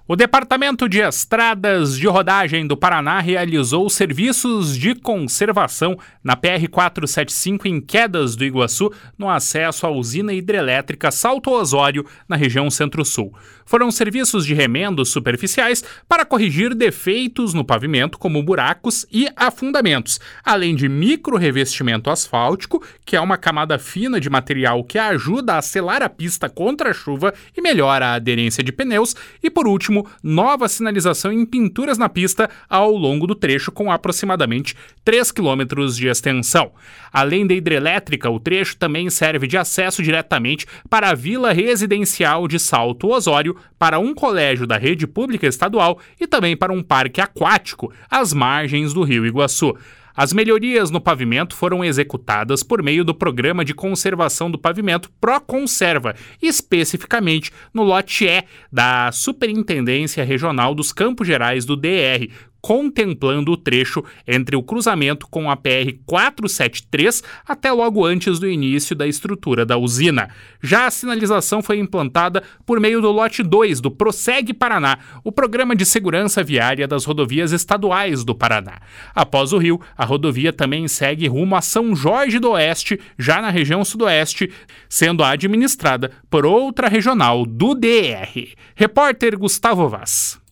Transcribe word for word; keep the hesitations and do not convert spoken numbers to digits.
O Departamento de Estradas de Rodagem do Paraná realizou serviços de conservação na P R quatrocentos e setenta e cinco em Quedas do Iguaçu, no acesso à usina hidrelétrica Salto Osório, na região Centro-Sul. Foram serviços de remendos superficiais para corrigir defeitos no pavimento, como buracos e afundamentos, além de micro-revestimento asfáltico, que é uma camada fina de material que ajuda a selar a pista contra a chuva e melhora a aderência de pneus, e por último, nova sinalização em pinturas na pista ao longo do trecho com aproximadamente três quilômetros de extensão. Além da hidrelétrica, o trecho também serve de acesso diretamente para a Vila Residencial de Salto Osório, para um colégio da rede pública estadual e também para um parque aquático às margens do Rio Iguaçu. As melhorias no pavimento foram executadas por meio do Programa de Conservação do Pavimento Proconserva, especificamente no lote E da Superintendência Regional dos Campos Gerais do D R, contemplando o trecho entre o cruzamento com a P R quatrocentos e setenta e três até logo antes do início da estrutura da usina. Já a sinalização foi implantada por meio do lote dois do Prossegue Paraná, o Programa de Segurança Viária das Rodovias Estaduais do Paraná. Após o Rio, a rodovia também segue rumo a São Jorge do Oeste, já na região sudoeste, sendo administrada por outra regional do D R. Repórter Gustavo Vaz.